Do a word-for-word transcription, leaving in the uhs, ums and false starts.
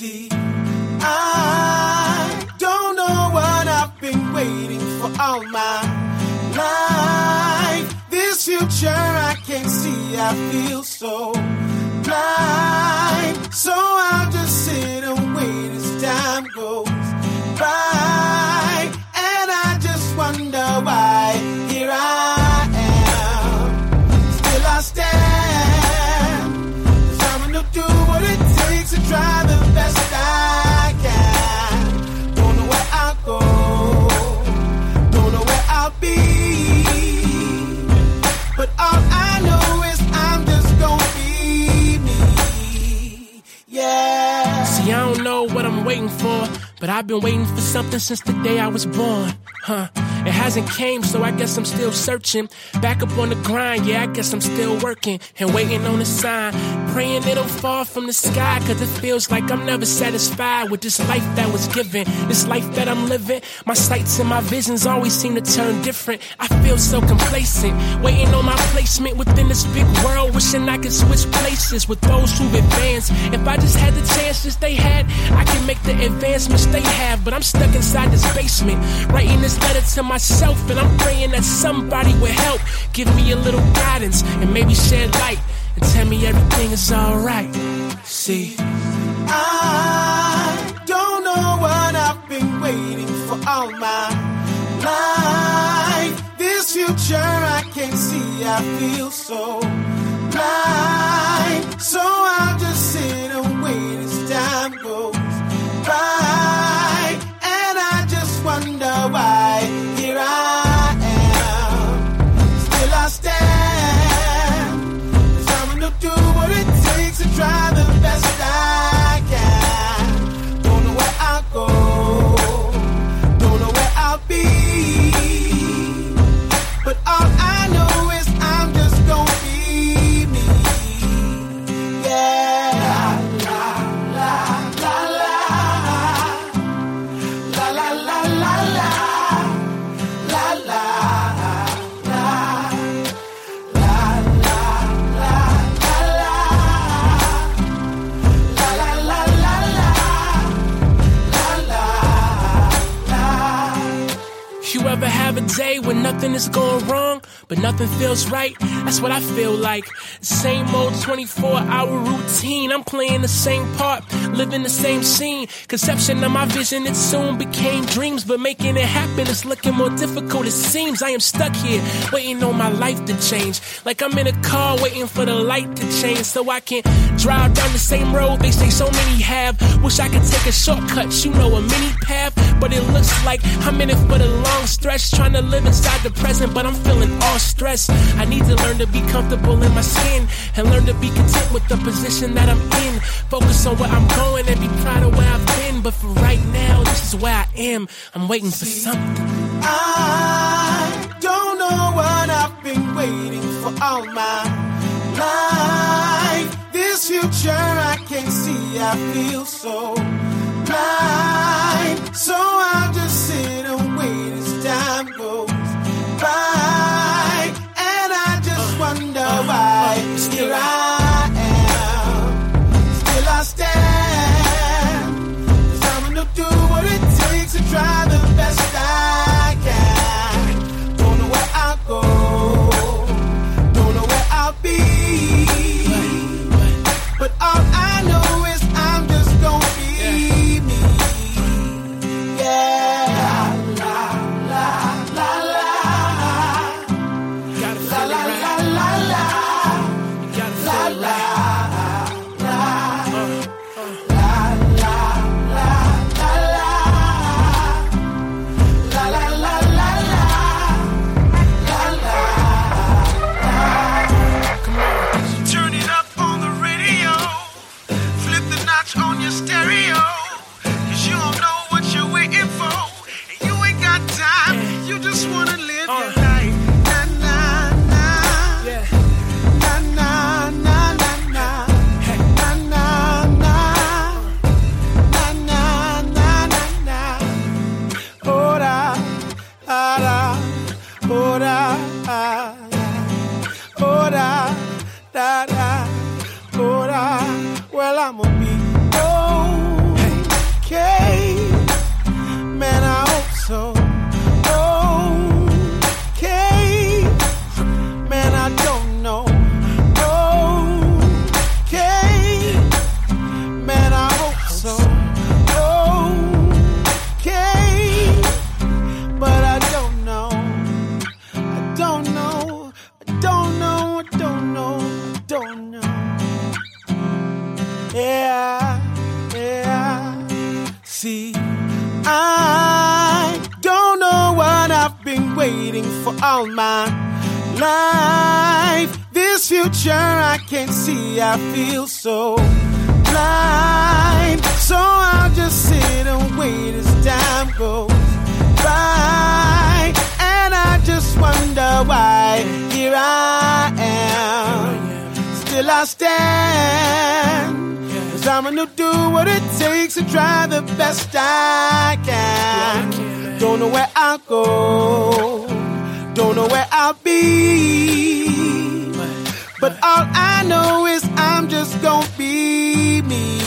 See, I don't know what I've been waiting for all my life. This future I can't see, I feel so blind. So I'll just sit and wait as time goes by. And I just wonder why here I am. Still I stand, 'cause I'm gonna do what it takes to try the best I can. Don't know where I'll go, don't know where I'll be, but all I know is I'm just gonna be me. Yeah. See, I don't know what I'm waiting for, but I've been waiting for something since the day I was born. Huh. It hasn't came, so I guess I'm still searching. Back up on the grind, yeah, I guess I'm still working and waiting on a sign. Praying it'll fall from the sky, 'cause it feels like I'm never satisfied with this life that was given. This life that I'm living, my sights and my visions always seem to turn different. I feel so complacent, waiting on my placement within this big world, wishing I could switch places with those who've advanced. If I just had the chances they had, I could make the advancements they have, but I'm stuck inside this basement, writing this letter to myself, and I'm praying that somebody will help, give me a little guidance, and maybe shed light, and tell me everything is alright. See, I don't know what I've been waiting for all my life. This future I can't see, I feel so blind. So I'll just sit and wait as time goes by. And I just wonder why here I am. Still I stand, 'cause I'm gonna do what it takes to try the best I can. Don't know where I'll go, don't know where I'll be, but all I know is I'm just gonna be me. Yeah. you ever have a day when nothing is going wrong, but nothing feels right? That's what I feel like. Same old twenty-four hour routine. I'm playing the same part, living the same scene. Conception of my vision, it soon became dreams, but making it happen is looking more difficult, it seems. I am stuck here, waiting on my life to change. Like I'm in a car waiting for the light to change, so I can drive down the same road they say so many have. Wish I could take a shortcut, you know, a mini path, but it looks like I'm in it for the long stretch, trying to live inside the present, but I'm feeling all stressed. I need to learn to be comfortable in my skin and learn to be content with the position that I'm in. Focus on where I'm going and be proud of where I've been, but for right now, this is where I am. I'm waiting for something. I don't know what I've been waiting for all my life. This future I can't see, I feel so blind. So I'll just sit and wait as time goes by, and I just wonder why here I am, still I stand, 'cause I'm gonna do what it takes to try the best I can. Don't know where I'll go, don't know where I'll be, but all I know is I'm just gonna be me. Yeah. Well, I'ma be, oh, waiting for all my life. This future I can't see, I feel so blind. So I'll just sit and wait as time goes by. And I just wonder why here I am. Still I stand. Cause I'm gonna do what it takes to try the best I can. Don't know where I'll go, don't know where I'll be, but all I know is I'm just gonna be me.